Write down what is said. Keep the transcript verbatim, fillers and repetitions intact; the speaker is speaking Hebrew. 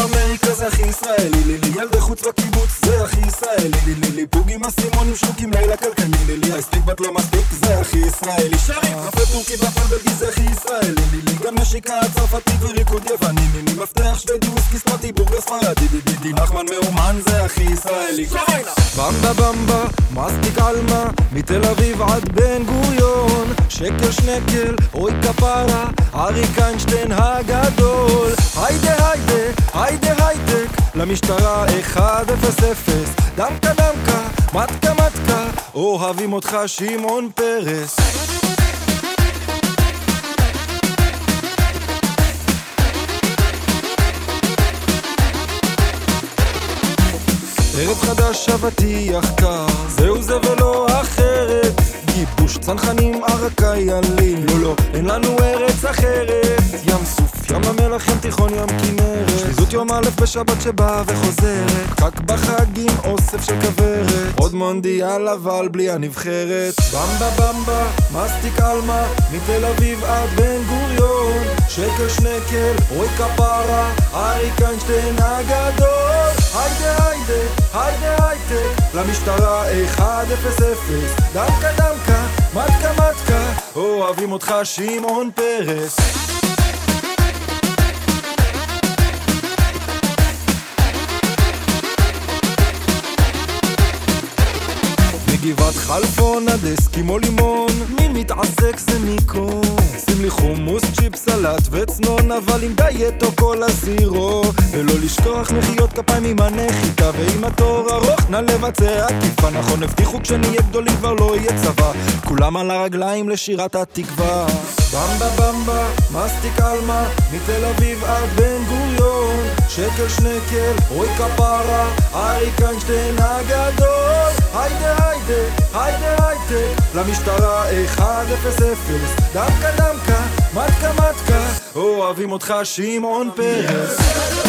אמריקה זה הכי ישראלי לי לי ילדי חוץ בקיבוץ זה הכי ישראלי לי לי לי פוגים אסימונים שוקים לילה כלכלי לי לי אייסטיק בת לא מספיק זה הכי ישראלי שרים קפה טורקי בפל בלגי זה הכי ישראלי לי לי גם נשיקה צרפתית וריקוד יווני לי לי מפתח שוודי וויסקי סמרטי בורגר ספרדי די די די נחמן מאומן זה הכי ישראלי במבה במבה מסטיק אלמה מתל אביב עד בן גוריון שקל שנקל אוי כפרה אריק איינשטיין הגדול היידה היידה היידה הייטק למשטרה אחד אפס אפס דמקה דמקה מתקה מתקה אוהבים אותך שמעון פרס ערב חדש אבטיח קר זהו זה ולא אחרת גיבוש צנחנים ערקה ילים לא לא אין לנו ארץ אחרת ים סוף ים המלח ים תיכון ים כנרת שליזות יום א' בשבת שבאה וחוזרת פקק בחגים אוסף של כברת עוד מונדיאל אבל בלי הנבחרת במבה במבה מסטיק אלמה מתל אביב עד בן גוריון שקל שנקל אוי כפרה אריק איינשטיין הגדול היידה היידה היידה הייטק למשטרה אחד אפס אפס דמקה דמקה מתקה מתקה אוהבים אותך שמעון פרס גבעת חלפון עד אסקימו לימון מי מתעסק זה ניקו שים לי חומוס צ'יפ סלט וצנון אבל עם דייטו כל הזירו ולא לשכוח מחיאות כפיים עם הנחיתה ועם התור ארוך נא לבצע עקיפה נכון הבטיחו כשנהיה גדולים כבר לא יהיה צבא כולם על הרגליים לשירת התקווה במבה במבה מסטיק אלמה מתל אביב עד בן גוריון שקל שנקל אוי כפרה אריק איינשטיין הגדול היידה היידה היידה הייטק למשטרה אחד אפס אפס דמקה דמקה מתקה מתקה אוהבים אותך שמעון פרס